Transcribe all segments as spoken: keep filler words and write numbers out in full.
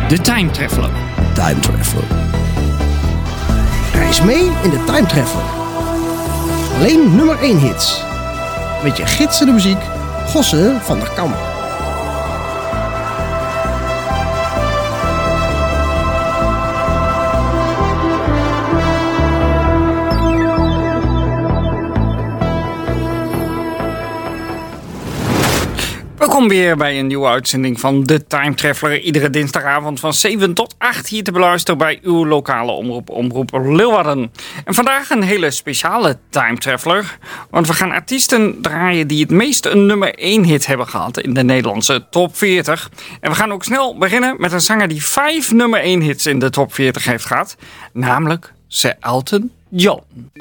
De Time Traveler. Time Traveler. Reis mee in de Time Traveler. Alleen nummer één hits. Met je gidsende muziek, Gosse van der Kamp. Welkom weer bij een nieuwe uitzending van de Time Traveler. Iedere dinsdagavond van zeven tot acht hier te beluisteren bij uw lokale omroep, Omroep Leeuwarden. En vandaag een hele speciale Time Traveler. Want we gaan artiesten draaien die het meest een nummer één hit hebben gehad in de Nederlandse top veertig. En we gaan ook snel beginnen met een zanger die vijf nummer één hits in de top veertig heeft gehad. Namelijk Sir Elton John.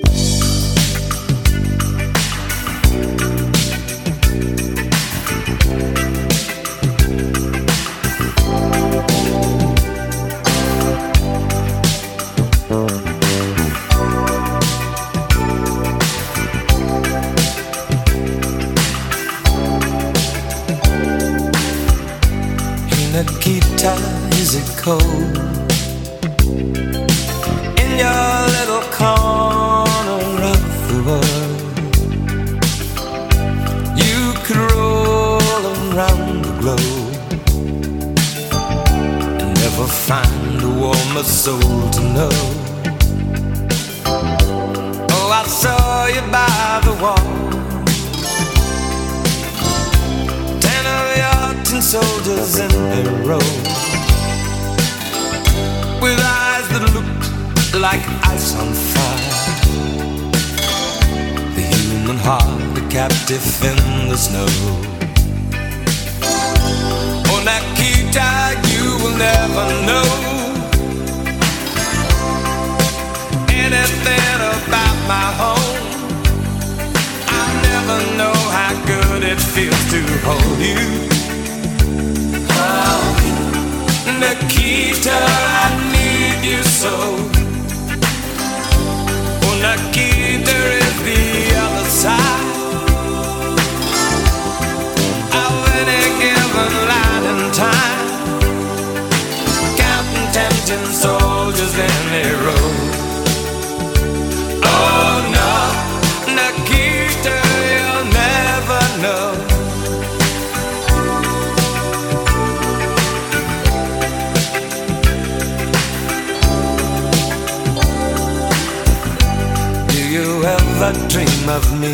Nikita, is it cold in your little corner of the world? You could roll around the globe and never find a warmer soul to know. Oh, I saw you by the wall, ten of your tin soldiers in a row, with eyes that looked like ice on fire, the human heart a captive in the snow. Oh, Nikita, you will never know anything about my home. I'll never know how good it feels to hold you. Oh, Nikita, I need you so. Oh, Nikita is the other side of any given line in time, counting tempting soldiers in a row. Oh no, Nikita, you'll never know. Ever dream of me?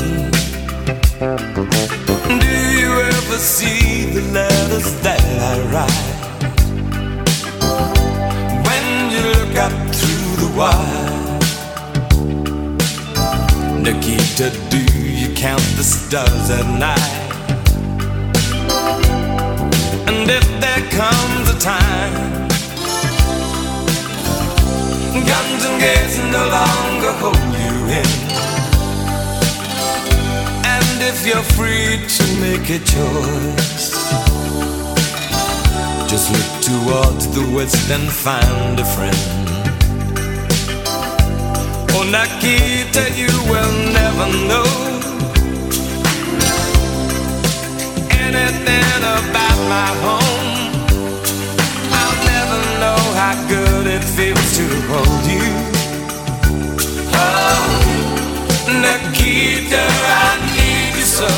Do you ever see the letters that I write? When you look up through the wire, Nikita, do you count the stars at night? And if there comes a time guns and gates no longer hold you in, and if you're free to make a choice, just look towards the west and find a friend. Oh, Nikita, you will never know anything about my home. I'll never know how good it feels to hold you. Oh, Nikita, I need you so.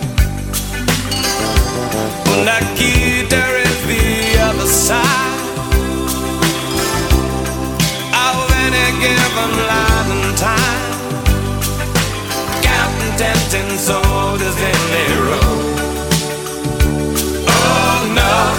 Oh, Nikita is the other side of any given line and time, counting tempting soldiers in a row. Oh no,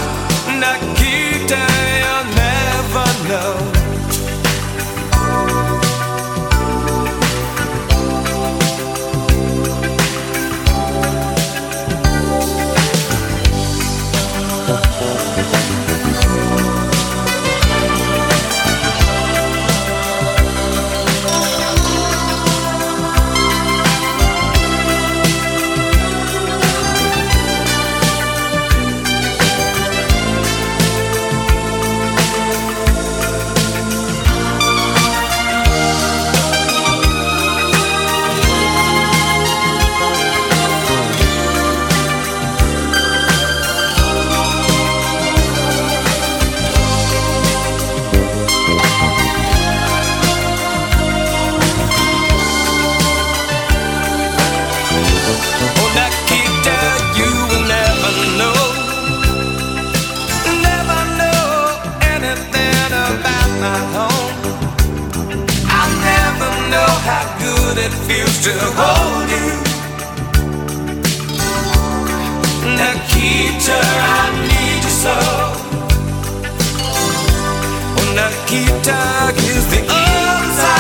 it feels to hold you. Nikita, I need you so. Oh, Nikita is the answer.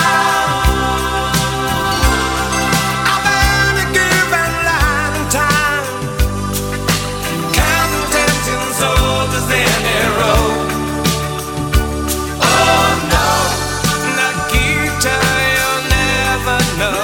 I've been a given line of time, counting tempting soldiers in a row. Oh no, Nikita, you'll never know.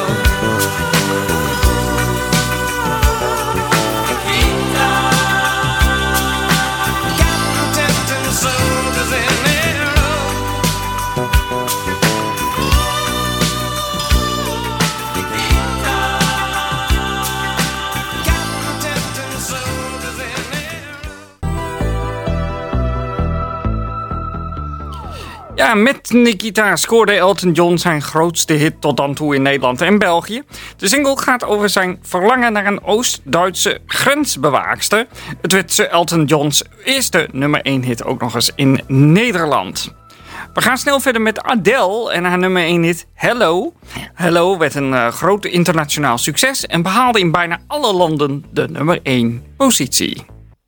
Ja, met Nikita scoorde Elton John zijn grootste hit tot dan toe in Nederland en België. De single gaat over zijn verlangen naar een Oost-Duitse grensbewaakster. Het werd Elton Johns eerste nummer één hit ook nog eens in Nederland. We gaan snel verder met Adele en haar nummer één hit Hello. Hello werd een uh, groot internationaal succes en behaalde in bijna alle landen de nummer één positie.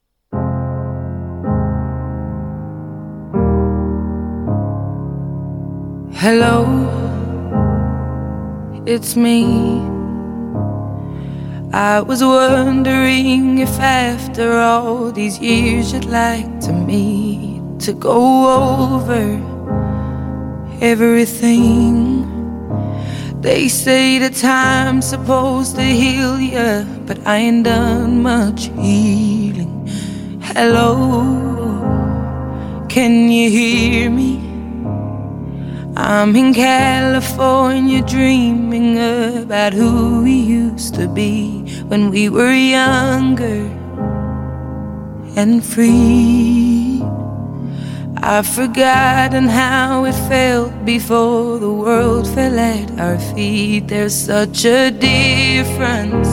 Hello, it's me. I was wondering if after all these years you'd like to meet to go over everything. They say the time's supposed to heal ya, but I ain't done much healing. Hello, can you hear me? I'm in California dreaming about who we used to be when we were younger and free. I've forgotten how it felt before the world fell at our feet. There's such a difference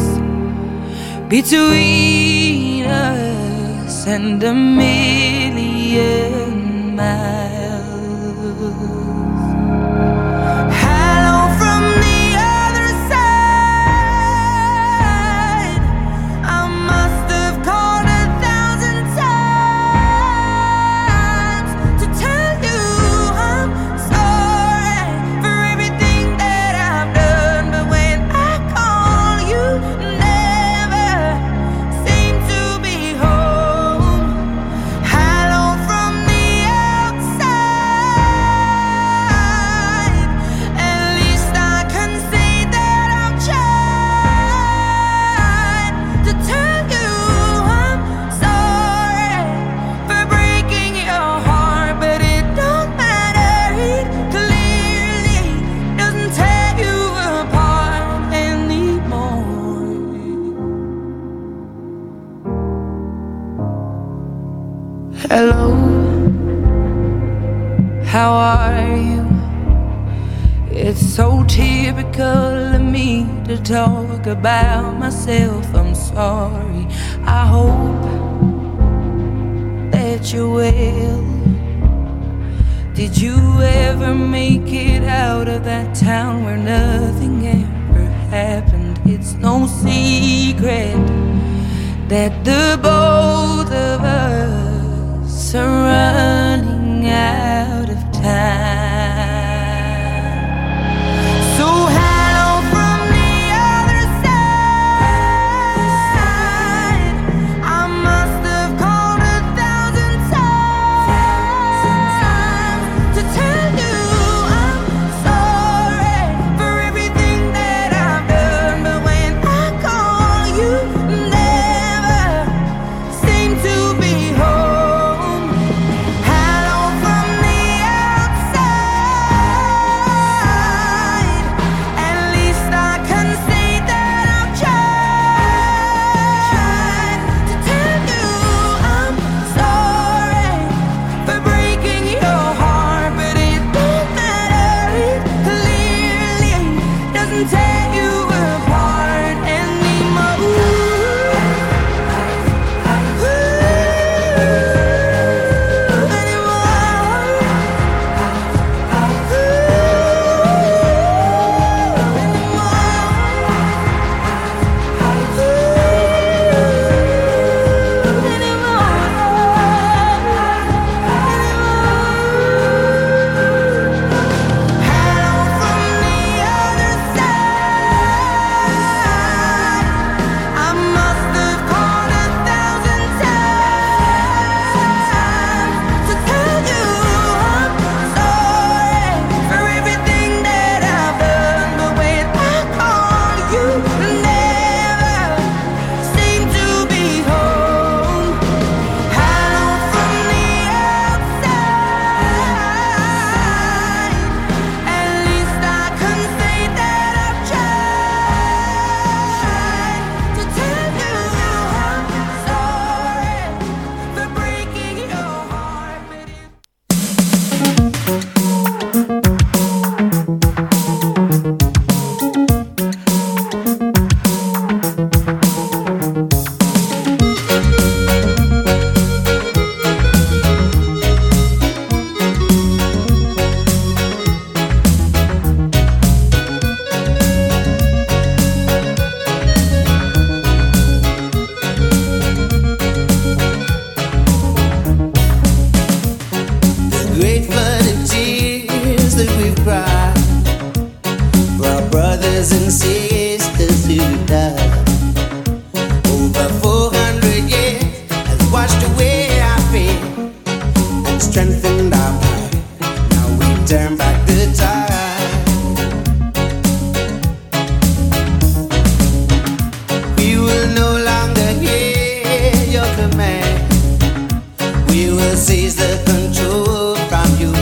between us and a million miles. Hello, how are you? It's so typical of me to talk about myself. I'm sorry. I hope that you're well. Did you ever make it out of that town where nothing ever happened? It's no secret that the both of us are running out of time. So hello from the other side. I must have called a thousand times to tell you I'm sorry for everything that I've done. But when I call, you never seem to be home. grateful for the tears that we've cried, for our brothers and sisters who died. Over four hundred years has washed away our fear and strengthened our pride. Now we turn back the tide. We will no longer hear your command. We will seize the control from you.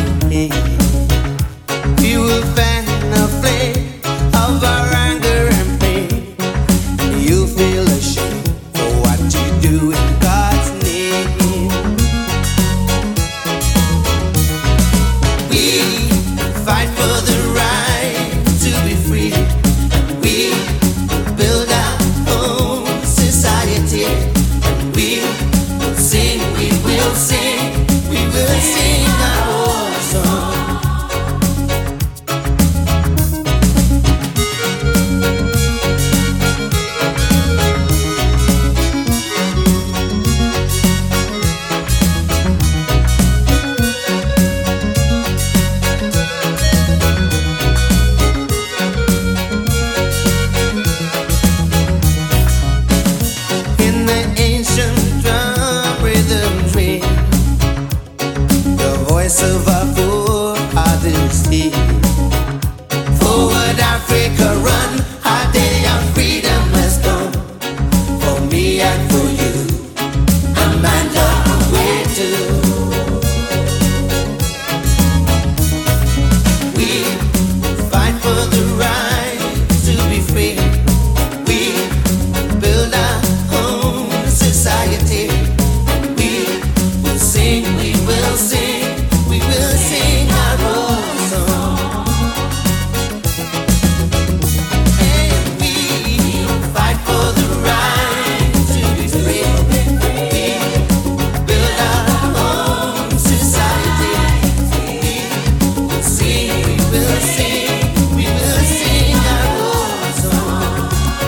We will fan the flame of our anger and pain. You feel ashamed for what you do in God's name. We fight for the right to be free. We build our own society. And we will sing, we will sing, we will sing our own song. In the ancient drum rhythms ring, the voice of our forefathers hear. Forward Africa run, our day of freedom has come. For me and for you, and man on the way too. We fight for the right to be free. We build our own society. We will sing, we will sing, we will sing our own song. And we fight for the right to be free. We build our own society. We will sing, we will sing, we will sing our own song.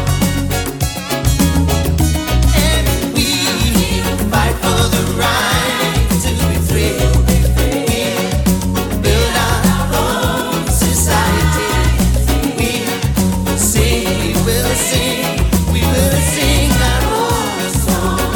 And we fight for the right to be free. We build our own society. We will sing, we will sing, we will sing our own song.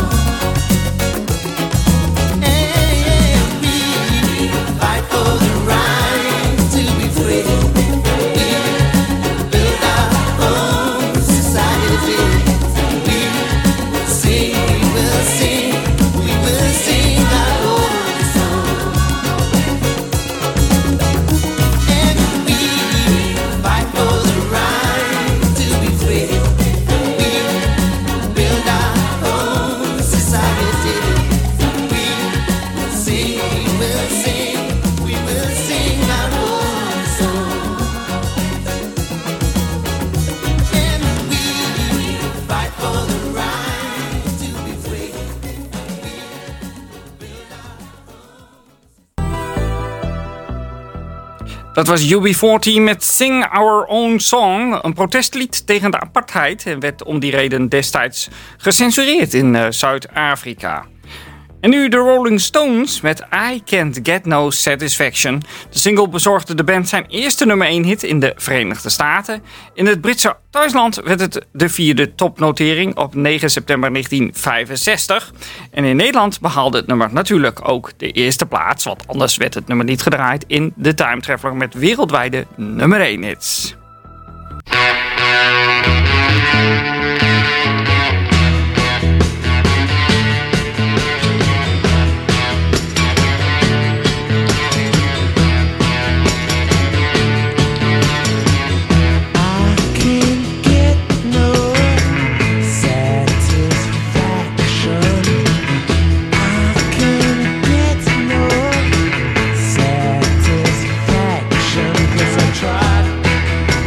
And we fight for the right to be free. We build our own society. We will sing, we will sing, we will sing our own song. And we fight for the right to be free. We build our own society. We will sing, we will sing, we will sing our own song. And we fight for the right to be free. Dat was U B veertien met Sing Our Own Song. Een protestlied tegen de apartheid. En werd om die reden destijds gecensureerd in uh, Zuid-Afrika. En nu de Rolling Stones met I Can't Get No Satisfaction. De single bezorgde de band zijn eerste nummer één hit in de Verenigde Staten. In het Britse thuisland werd het de vierde topnotering op negen september negentien vijfenzestig. En in Nederland behaalde het nummer natuurlijk ook de eerste plaats. Want anders werd het nummer niet gedraaid in de Time Traveler met wereldwijde nummer één hits. Satisfaction, 'cause I tried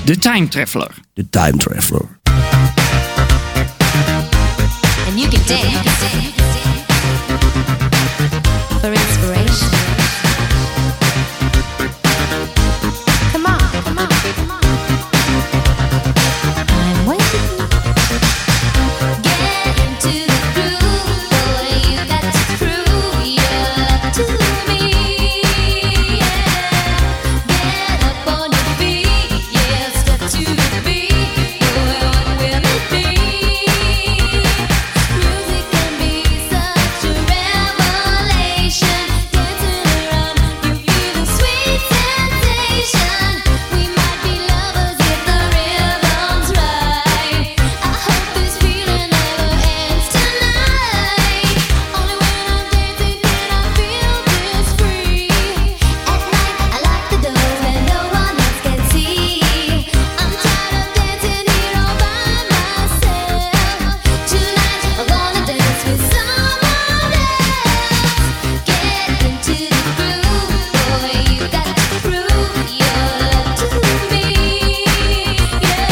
The Time Traveler. The Time Traveler. And you can dance for inspiration. Come on, come on, come on. I'm waiting. Get into the groove, boy. You got to prove your love to me. Yeah. Get up on your feet, yeah. Step to the beat, boy. What will it be? Music can be such a revelation. Dancing around, you feel the sweet sensation. We might be lovers if the rhythm's right. I hope this feeling never ends tonight. Only when I'm dancing can I feel this free. At night I lock the doors where no one else can see. I'm tired of dancing here all by myself. Tonight I'm gonna dance with someone else. Get into the groove, boy. You got to prove your love to me. Yeah.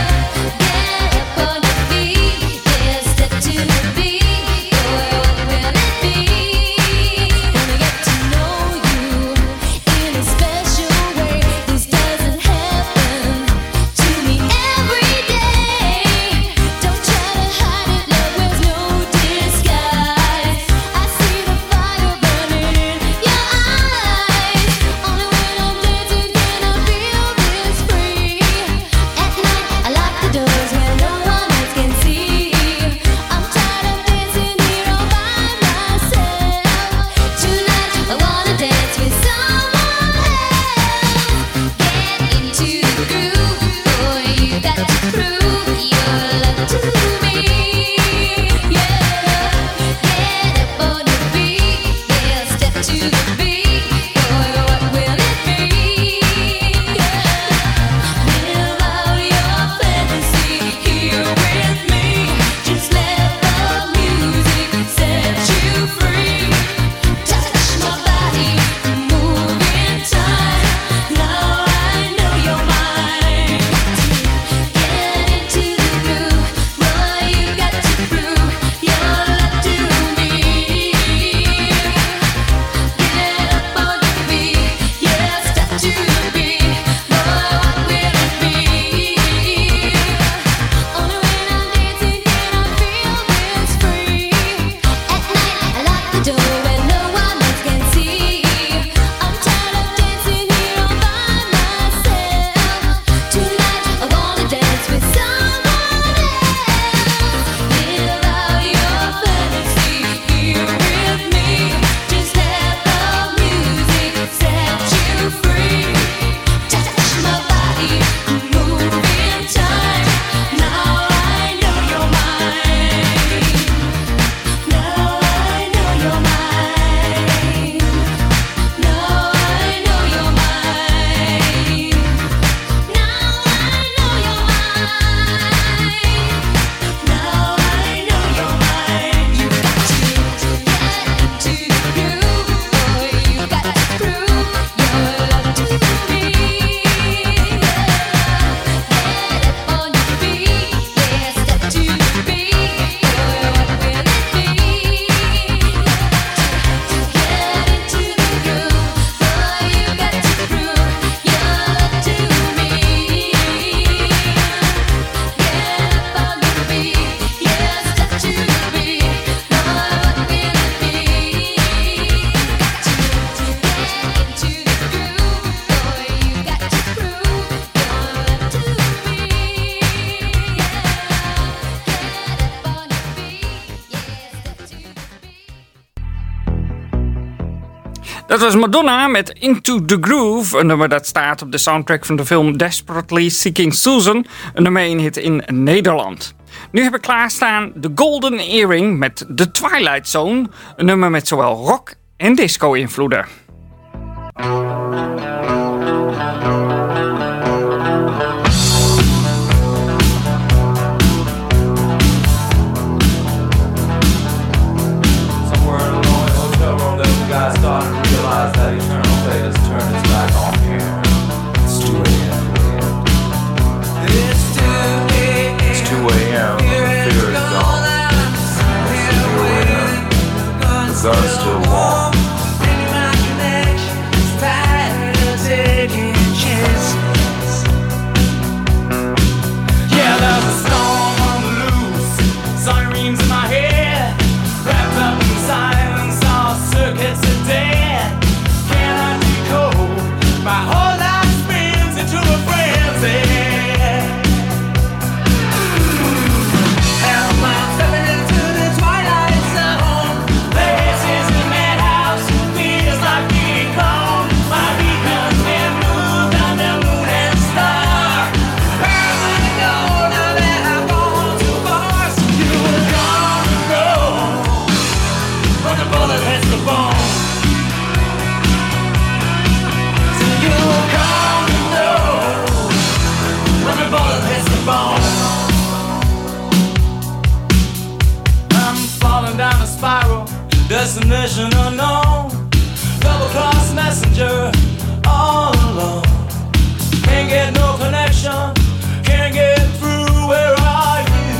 Get up on your feet, yeah. Step to the beat, boy. What will it be? Wanna get to know you in a special way. This doesn't happen to me every day. Don't try to hide it, love wears no disguise. I see the fire burning in your eyes. Only when I'm dancing can I feel this free. At night I lock the doors where no one else can see. I'm tired of dancing here all by myself. Tonight I wanna dance with someone else. Get into the groove, boy. You got to prove your love to me. Yeah. Get up on your feet, yeah. Step to the beat, boy. What will it be? Yeah. Live out your fantasy here with me. Just let the music set you free. Touch my body, move in time. Now I know you're mine. Get into the groove, boy. You got to prove your love to me. Get up on your feet, yeah. Step to the beat, boy. What will it be? Only when I'm dancing can I feel this free. At night I lock the door where no one else can see. I'm tired of dancing here all by myself. Tonight I wanna dance with someone else. Live out your fantasy here with me. Just let the music set you free. Touch my body, move in time. Now I know you're mine. Now I know you're mine. Now I know you're mine. Now I know you're mine. Now I know you're mine. You got to get into the groove, boy. You got to prove your love to me. Yeah. Get up on your feet, yeah. Step to the beat, boy. What will it be? Get into the groove, boy. You got to prove your love to me. Get up on your feet, yeah. Step to the beat, boy. What will it be? Got to get into the groove, boy. You got to prove your love to me. Yeah. Get up on your feet, yeah. Step to the beat. Dat was Madonna met Into the Groove. Een nummer dat staat op de soundtrack van de film Desperately Seeking Susan. Een nummer één hit in Nederland. Nu heb ik klaarstaan The Golden Earring met The Twilight Zone. Een nummer met zowel rock en disco invloeden. Somewhere in a lonely hotel room, those guys started to realize that eternal fate has turned its back on here. It's two a.m. sun's still warm. Yeah, there's a storm on the loose, sirens in my head, wrapped up in silence, all circuits are dead. Can I decode? My whole life spins into a frenzy. And I'm stepping into the twilight zone. This is the madhouse, feels like being calm. My beacon's been moved on the moon and star. Where am I to go now that I've gone too far? So you were gone to know when the bullet hits the bone. So you were gone to know when the bullet hits the bone. I'm falling down a spiral, destination unknown. Double cross messenger, all alone. Can't get no connection, can't get through. Where are you?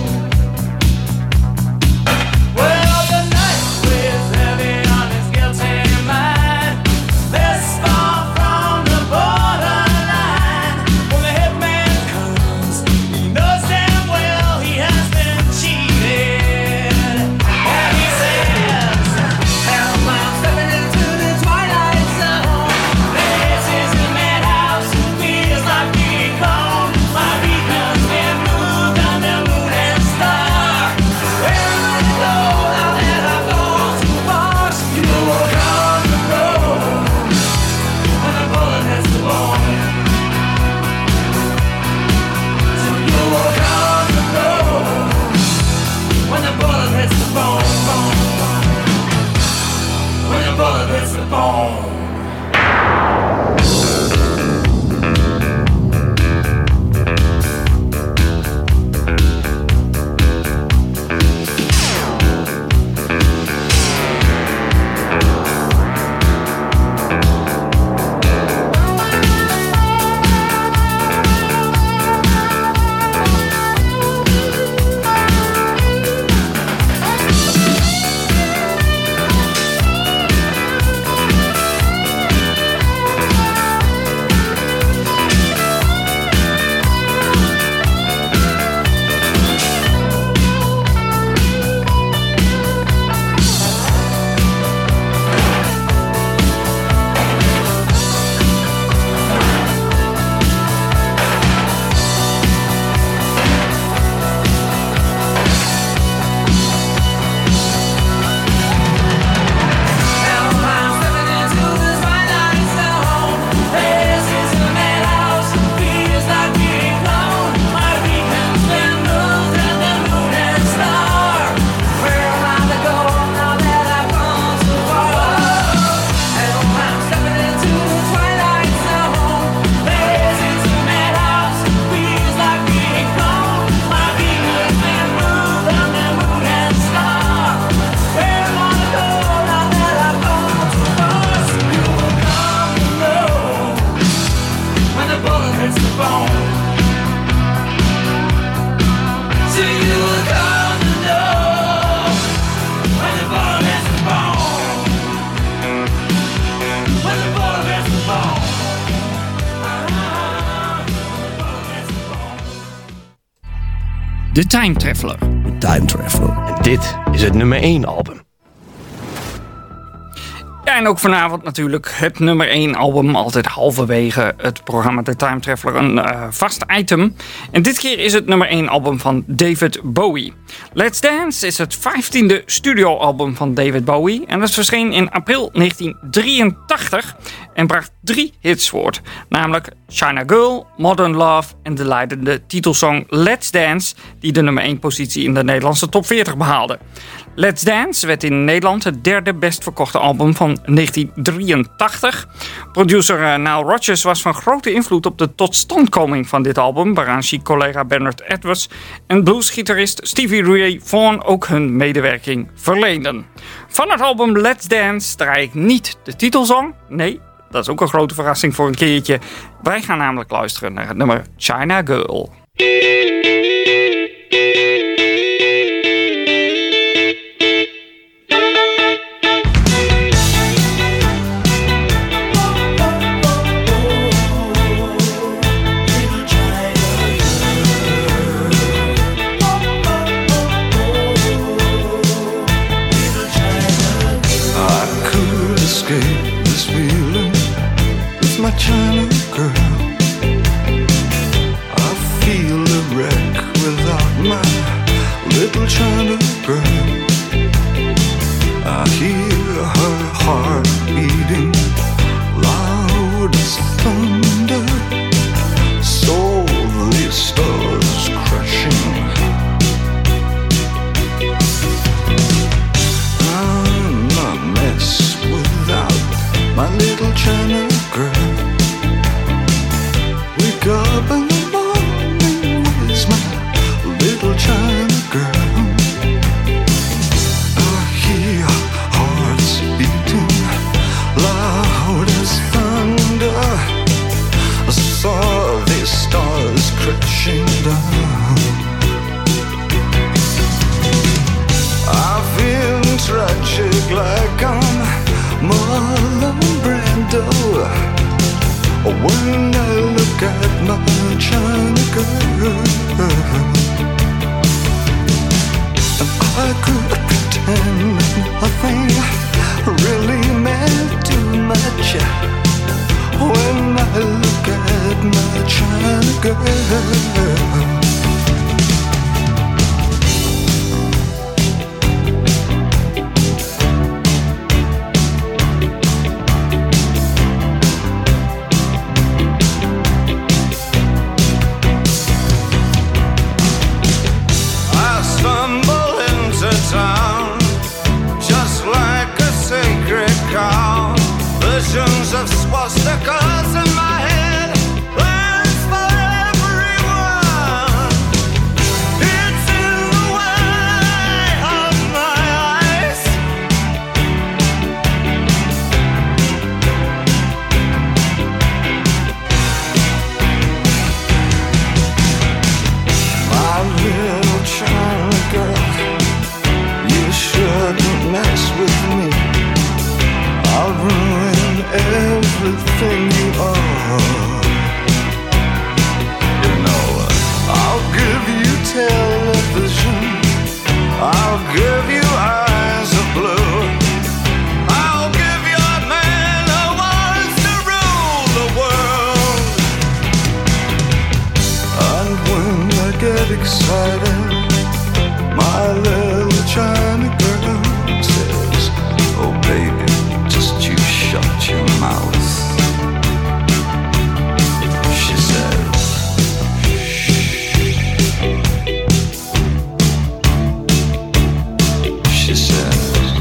Well, the night weighs heavy on his guilty mind. This far from the borderline. When the hitman comes, he knows damn well he has been cheated. And he says, "Hell, I'm stepping into the twilight zone. This is the madhouse, feels like being calm. My beacon's been moved on the moon and star. Where am I to go now that I've gone too far? So you were gone to know when the bullet hits the bone. So you were gone to know when the bullet hits the bone, bone, bone. When the bullet hits the bone." De Time Traveler. Time Traveler. En dit is het nummer één album. Ja, en ook vanavond natuurlijk het nummer één album. Altijd halverwege het programma The Time Traveler een uh, vast item. En dit keer is het nummer één album van David Bowie. Let's Dance is het vijftiende studioalbum van David Bowie. En dat verscheen in april negentien drieëntachtig. En bracht drie hits voort. Namelijk China Girl, Modern Love en de leidende titelsong Let's Dance. Die de nummer één positie in de Nederlandse top veertig behaalde. Let's Dance werd in Nederland het derde best verkochte album van negentien drieëntachtig. Producer uh, Nile Rodgers was van grote invloed op de totstandkoming van dit album, waaraan chic-collega Bernard Edwards en bluesgitarist Stevie Ray Vaughan ook hun medewerking verleenden. Van het album Let's Dance draai ik niet de titelsong, nee, dat is ook een grote verrassing voor een keertje. Wij gaan namelijk luisteren naar het nummer China Girl. When I look at my China girl, I could pretend nothing really meant too much. When I look at my China girl, of swastikas in my head, plans for everyone. It's in the way of my eyes. my little China girl, you shouldn't mess with me. I'll ruin everything you are. You know, I'll give you television, I'll give you eyes of blue, I'll give you a man who wants to rule the world. And when I get excited, my little China girl says, oh baby, you shut your mouth. She said, she said,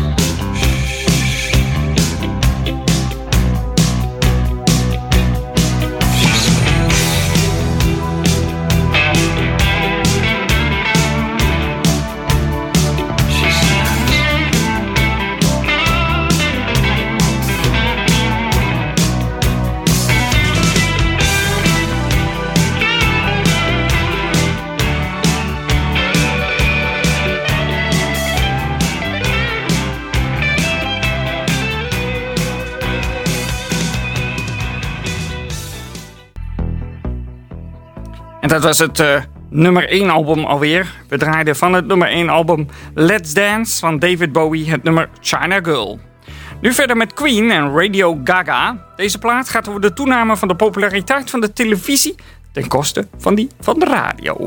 En dat was het uh, nummer één album alweer. We draaiden van het nummer één album Let's Dance van David Bowie het nummer China Girl. Nu verder met Queen en Radio Gaga. Deze plaat gaat over de toename van de populariteit van de televisie ten koste van die van de radio.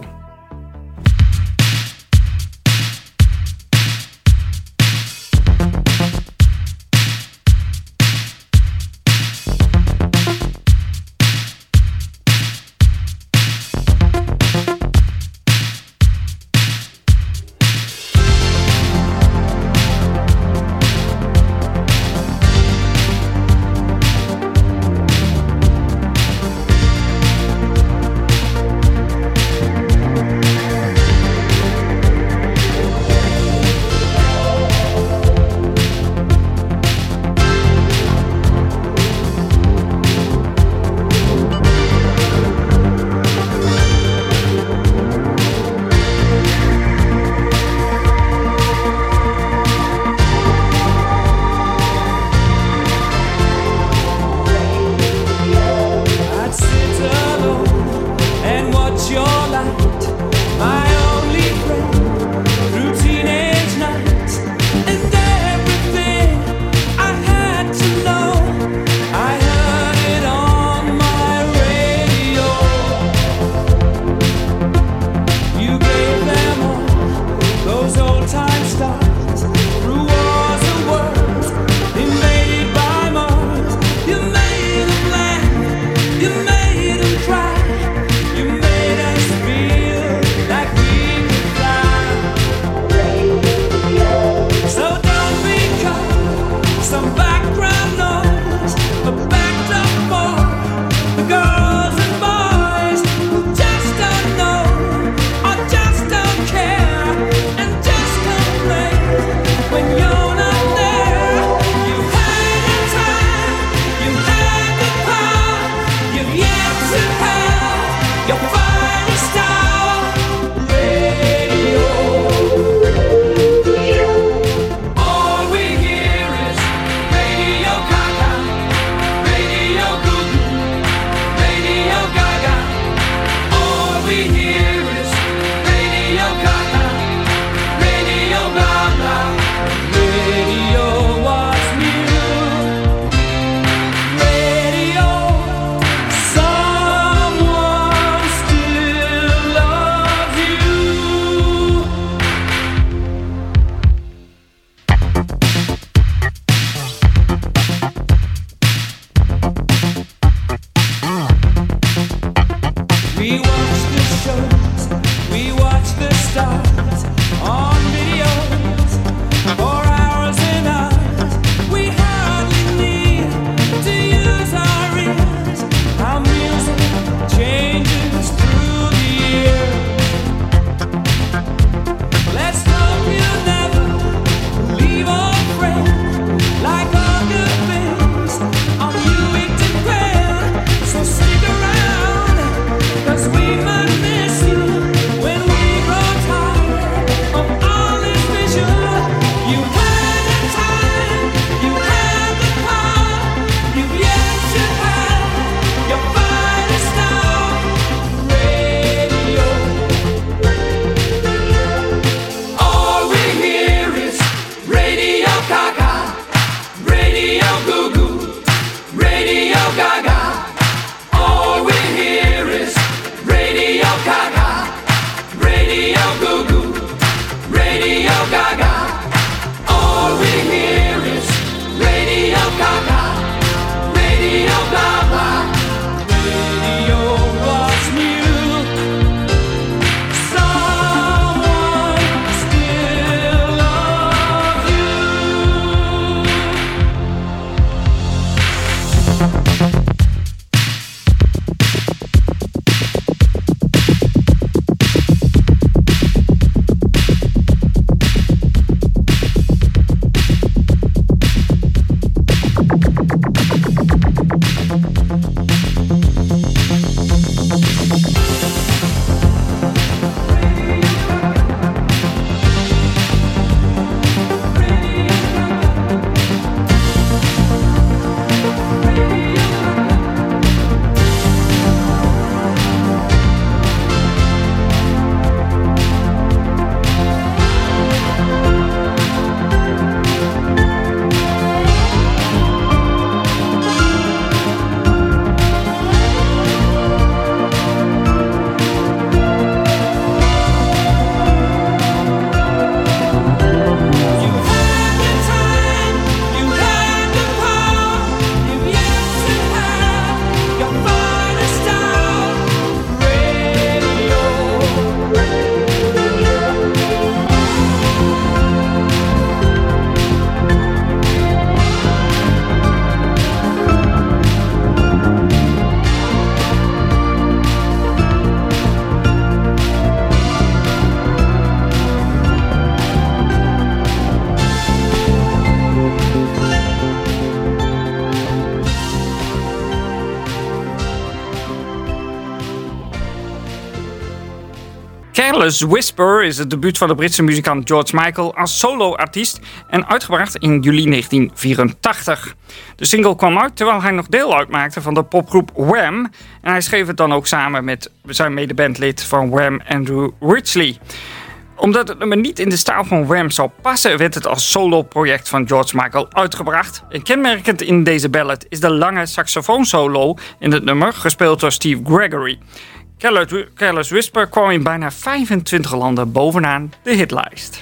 Careless Whisper is het debuut van de Britse muzikant George Michael als solo-artiest en uitgebracht in juli negentien vierentachtig. De single kwam uit terwijl hij nog deel uitmaakte van de popgroep Wham! En hij schreef het dan ook samen met zijn medebandlid van Wham, Andrew Ridgeley. Omdat het nummer niet in de stijl van Wham zou passen, werd het als solo-project van George Michael uitgebracht. En kenmerkend in deze ballad is de lange saxofoonsolo in het nummer, gespeeld door Steve Gregory. Careless Whisper kwam in bijna vijfentwintig landen bovenaan de hitlijst.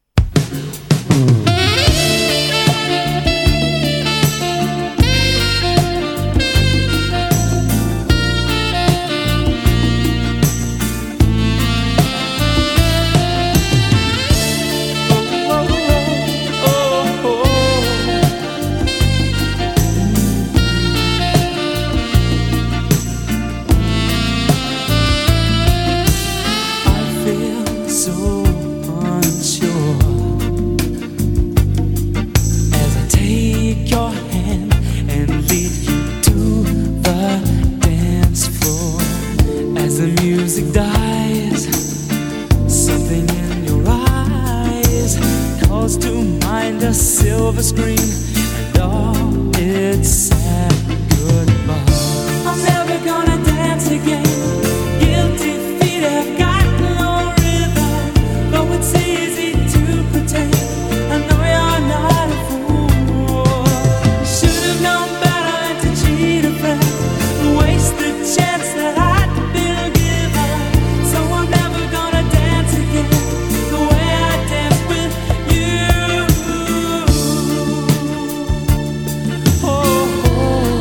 Silver screen and all its sad goodbye. I'm never gonna dance again. Guilty feet have got no rhythm. Though it's easy to pretend, I know you're not a fool. Should have known better than to cheat a friend, waste the chance that I'd been given. So I'm never gonna dance again the way I danced with you. Oh, oh.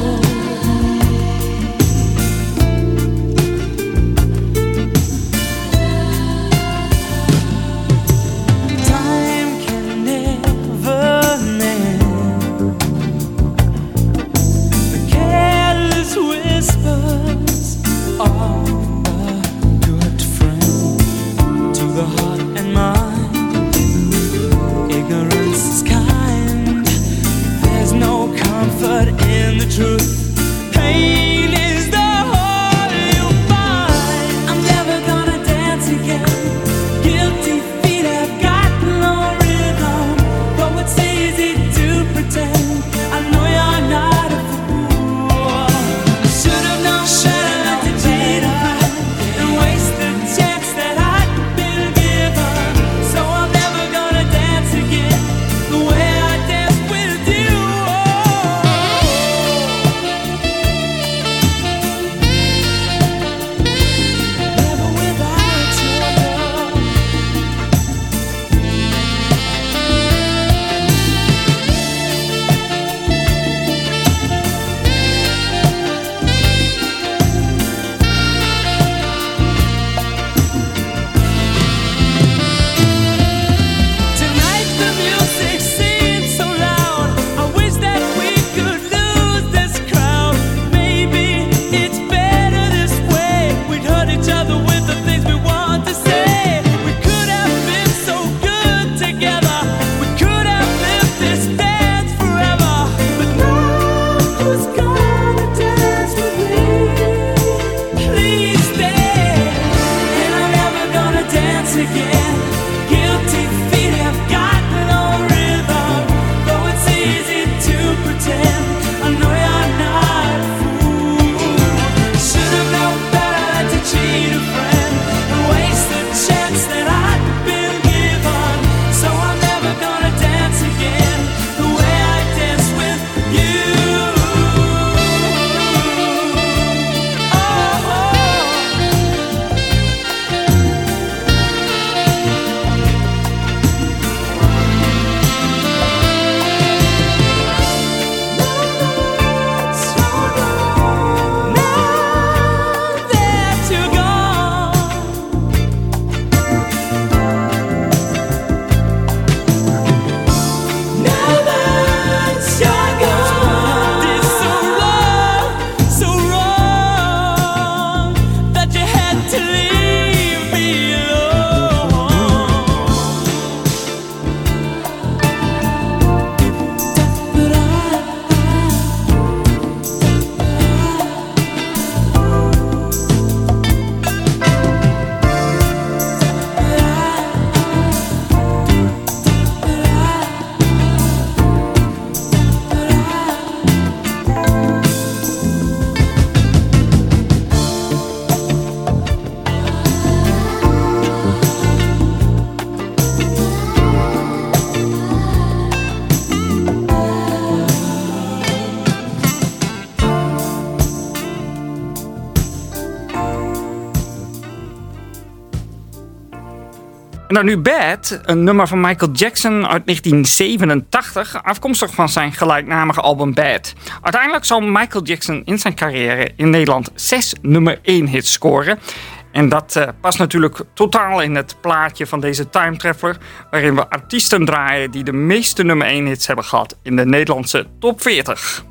En dan nu Bad, een nummer van Michael Jackson uit negentien zevenentachtig, afkomstig van zijn gelijknamige album Bad. Uiteindelijk zal Michael Jackson in zijn carrière in Nederland zes nummer één hits scoren. En dat uh, past natuurlijk totaal in het plaatje van deze Time Traveler, waarin we artiesten draaien die de meeste nummer één hits hebben gehad in de Nederlandse top veertig.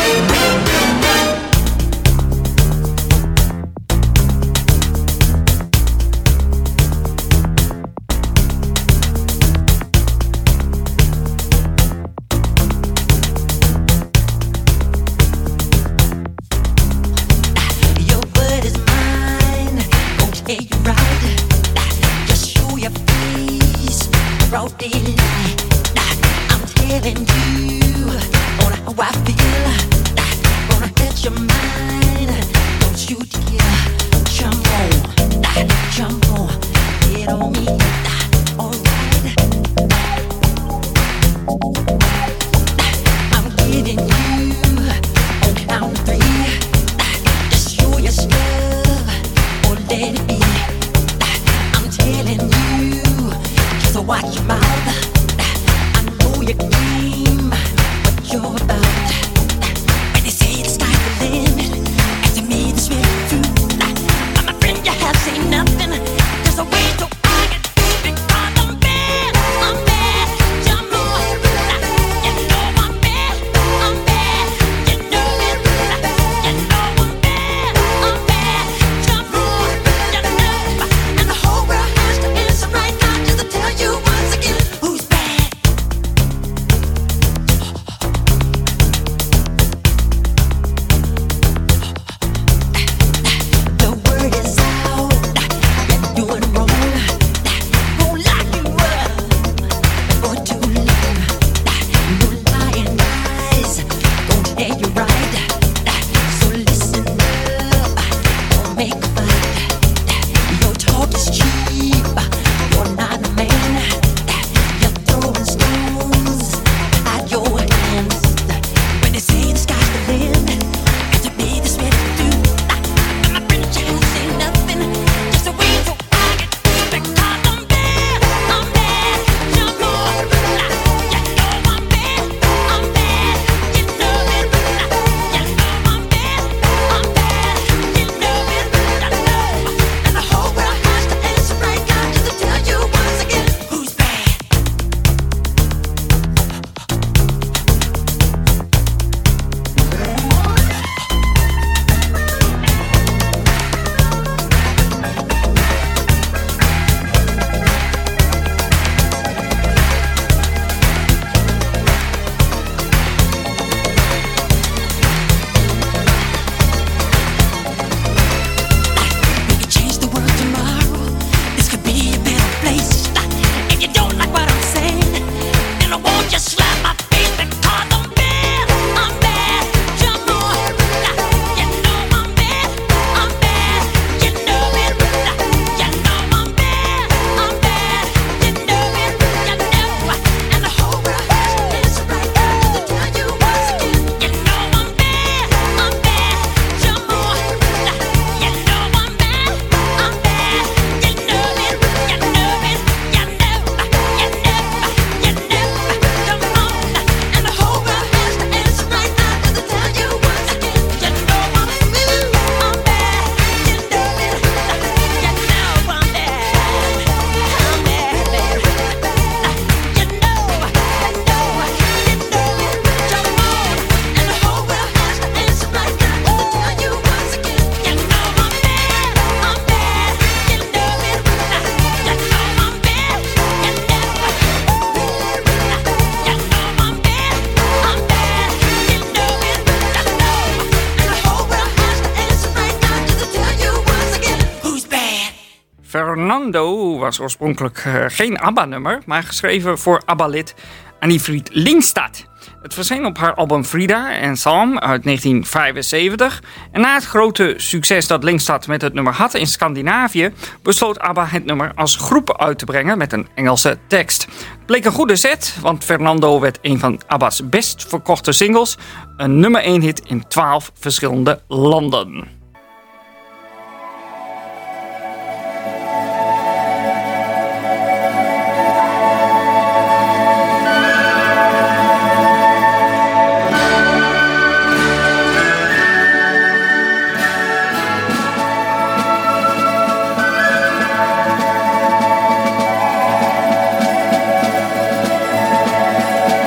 Fernando was oorspronkelijk uh, geen ABBA-nummer, maar geschreven voor ABBA-lid Annie-Fried Lyngstad. Het verscheen op haar album Frida en Psalm uit negentien vijfenzeventig. En na het grote succes dat Lyngstad met het nummer had in Scandinavië, besloot ABBA het nummer als groep uit te brengen met een Engelse tekst. Het bleek een goede zet, want Fernando werd een van ABBA's best verkochte singles. Een nummer één hit in twaalf verschillende landen.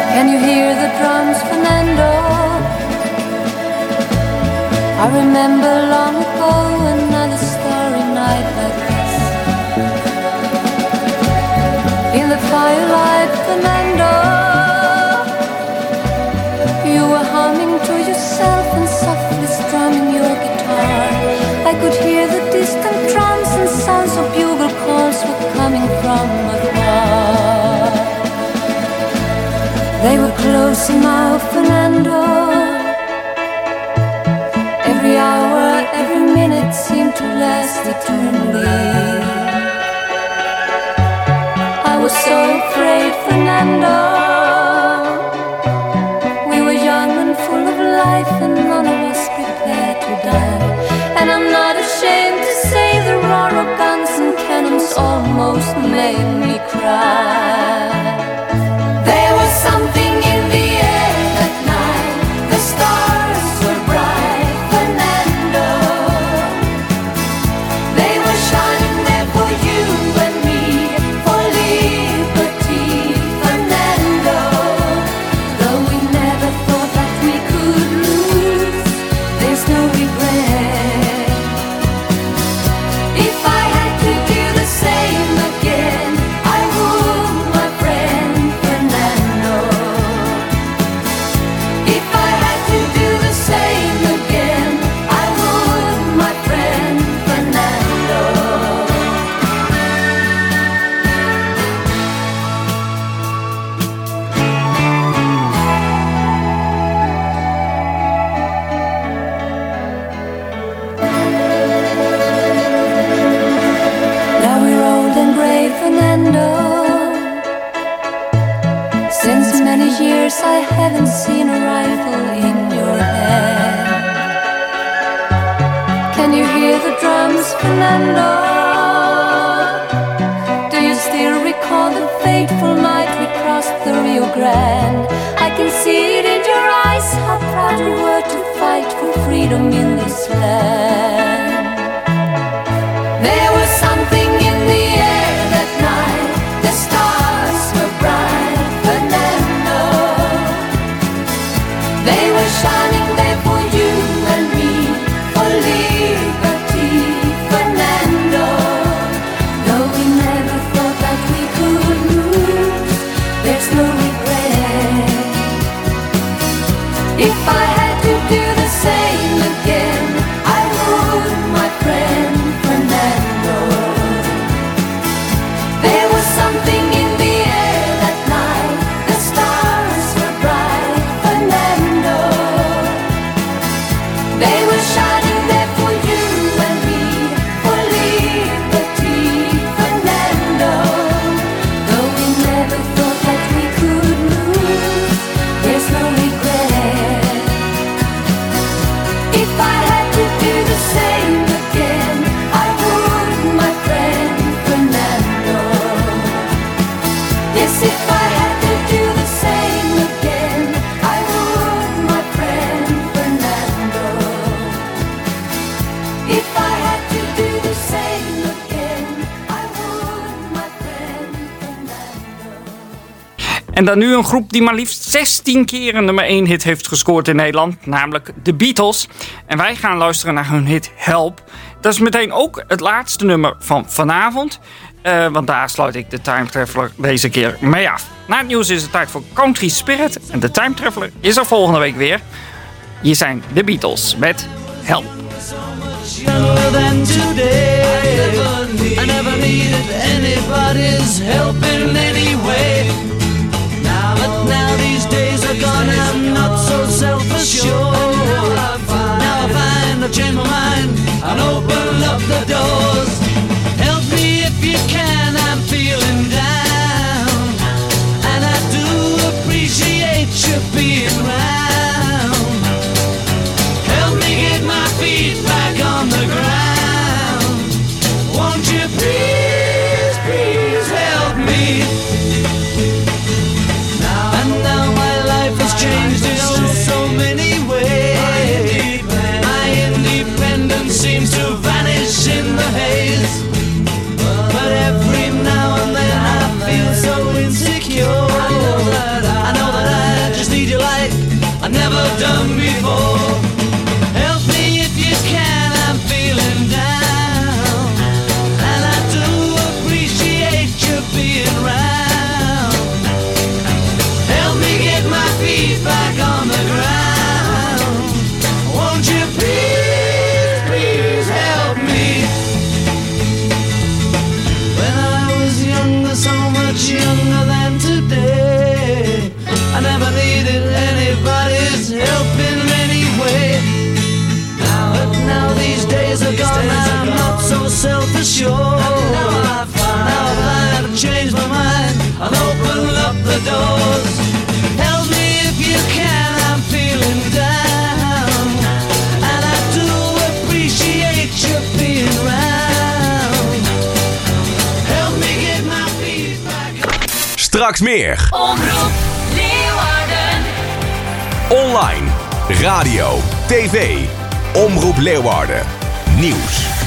Can you hear the drums, Fernando? I remember long ago another starry night like this. In the firelight, Fernando, you were humming to yourself and softly strumming your guitar. I could hear the distant drums and sounds of bugle calls were coming from afar. They were close now, Fernando. Every hour, every minute seemed to last eternally. I was so afraid, Fernando. We were young and full of life, and none of us prepared to die. And I'm not ashamed to say the roar of guns and cannons almost made me cry. There was something in the air that night. The stars were bright, Fernando. They were shining there for you and me, for liberty, Fernando. Though we never thought that we could lose, there's no regret. If I had to do the same again, I would, my friend Fernando. If I had to do the same again, I would, my friend Fernando. Now we're old and gray, Fernando. Since many years I haven't seen a rifle in your hand. Can you hear the drums, Fernando? Do you still recall the fateful night we crossed the Rio Grande? I can see it in your eyes, how proud you were to fight for freedom in this land. There was something in the air that night. The stars were bright, Fernando. They were shining there for you and me, for liberty, Fernando. Though we never thought that we could lose, there's no regret. If I had to do the same again, I would, my friend Fernando. There was something in the air that night. The stars were bright, Fernando. They were shining there for you and me, for liberty, Fernando. Though we never thought that we could lose, there's no regret. If I had to do the same again, I would, my friend Fernando. Yes, if I had to do the same again, I would, my friend Fernando. If I had to do the same again, I would, my friend Fernando. En dan nu een groep die maar liefst zestien keer een nummer één hit heeft gescoord in Nederland. Namelijk de Beatles. En wij gaan luisteren naar hun hit Help. Dat is meteen ook het laatste nummer van vanavond. Uh, want daar sluit ik de Time Traveler deze keer mee af. Na het nieuws is het tijd voor Country Spirit. En de Time Traveler is er volgende week weer. Hier zijn de Beatles met Help. Younger than today. I never needed anybody's help in any way. Now, but now these days are gone, I'm not so self-assured. Now I find I've changed my mind and open up the doors. Help me if you can, I'm feeling down, and I do appreciate you being round. Help me get my feet back on the ground. Won't you please, please help me? sure. And now I find, now I find I've changed my mind and open up the doors. Help me if you can, I'm feeling down, and I do appreciate you being round. Help me get my feet back. Straks meer. Omroep Leeuwarden. Online, radio, tv. Omroep Leeuwarden. Nieuws.